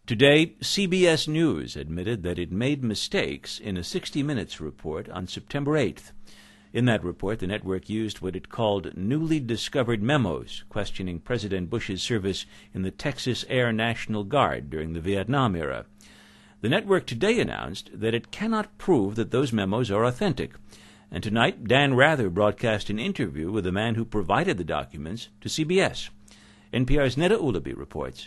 Today, CBS News admitted that it made mistakes in a 60 Minutes report on September 8th. In that report, the network used what it called newly discovered memos questioning President Bush's service in the Texas Air National Guard during the Vietnam era. The network today announced that it cannot prove that those memos are authentic. And tonight, Dan Rather broadcast an interview with the man who provided the documents to CBS. NPR's Neda Ulaby reports.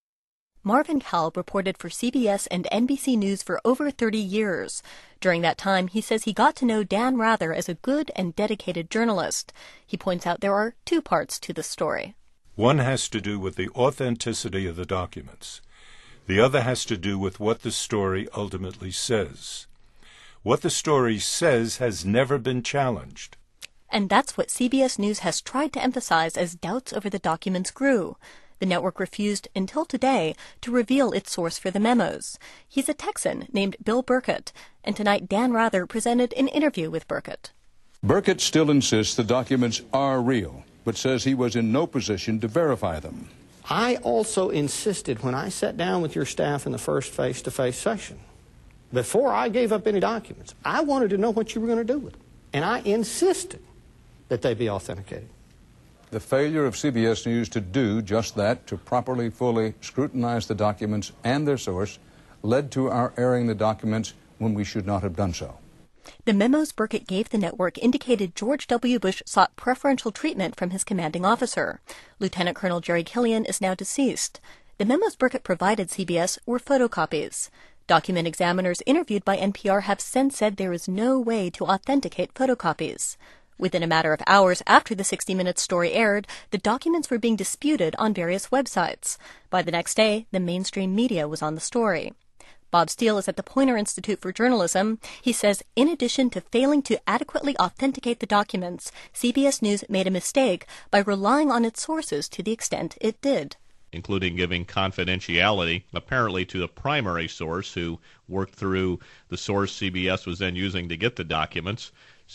Marvin Kalb reported for CBS and NBC News for over 30 years. During that time, he says he got to know Dan Rather as a good and dedicated journalist. He points out there are two parts to the story. One has to do with the authenticity of the documents. The other has to do with what the story ultimately says. What the story says has never been challenged. And that's what CBS News has tried to emphasize as doubts over the documents grew. The network refused until today to reveal its source for the memos. He's a Texan named Bill Burkett, and tonight Dan Rather presented an interview with Burkett. Burkett still insists the documents are real, but says he was in no position to verify them. I also insisted when I sat down with your staff in the first face-to-face session, before I gave up any documents, I wanted to know what you were going to do with them. And I insisted that they be authenticated. The failure of CBS News to do just that, to properly, fully scrutinize the documents and their source, led to our airing the documents when we should not have done so. The memos Burkett gave the network indicated George W. Bush sought preferential treatment from his commanding officer. Lieutenant Colonel Jerry Killian is now deceased. The memos Burkett provided CBS were photocopies. Document examiners interviewed by NPR have since said there is no way to authenticate photocopies. Within a matter of hours after the 60 Minutes story aired, the documents were being disputed on various websites. By the next day, the mainstream media was on the story. Bob Steele is at the Poynter Institute for Journalism. He says, in addition to failing to adequately authenticate the documents, CBS News made a mistake by relying on its sources to the extent it did, including giving confidentiality apparently to the primary source who worked through the source CBS was then using to get the documents.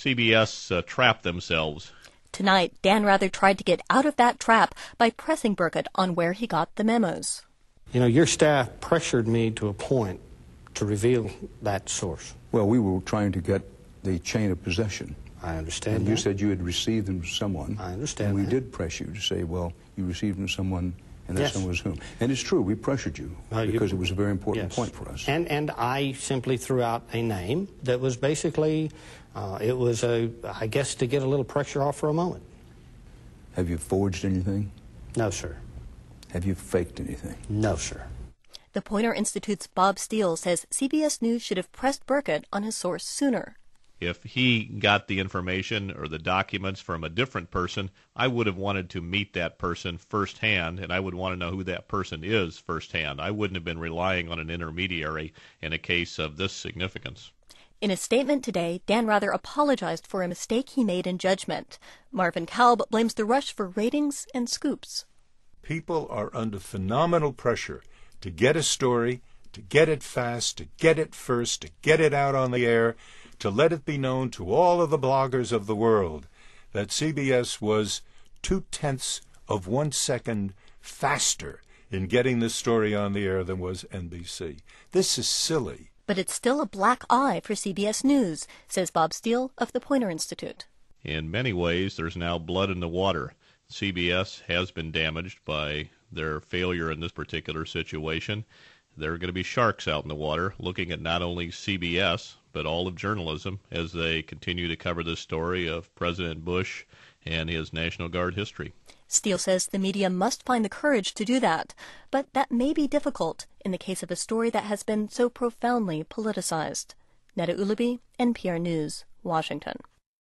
CBS trapped themselves. Tonight, Dan Rather tried to get out of that trap by pressing Burkett on where he got the memos. You know, your staff pressured me to a point to reveal that source. Well, we were trying to get the chain of possession. I understand and that. You said you had received them from someone. I understand and we that. did press you to say, well, you received them from someone, and that Yes. someone was whom. And it's true, we pressured you because it was a very important Yes. point for us. And I simply threw out a name that was basically, it was, I guess, to get a little pressure off for a moment. Have you forged anything? No, sir. Have you faked anything? No, sir. The Poynter Institute's Bob Steele says CBS News should have pressed Burkett on his source sooner. If he got the information or the documents from a different person, I would have wanted to meet that person firsthand, and I would want to know who that person is firsthand. I wouldn't have been relying on an intermediary in a case of this significance. In a statement today, Dan Rather apologized for a mistake he made in judgment. Marvin Kalb blames the rush for ratings and scoops. People are under phenomenal pressure to get a story, to get it fast, to get it first, to get it out on the air, to let it be known to all of the bloggers of the world that CBS was 0.2 of 1 second faster in getting this story on the air than was NBC. This is silly. But it's still a black eye for CBS News, says Bob Steele of the Poynter Institute. In many ways, there's now blood in the water. CBS has been damaged by their failure in this particular situation. There are going to be sharks out in the water looking at not only CBS, but all of journalism as they continue to cover this story of President Bush and his National Guard history. Steele says the media must find the courage to do that, but that may be difficult in the case of a story that has been so profoundly politicized. Neda Ulaby, NPR News, Washington.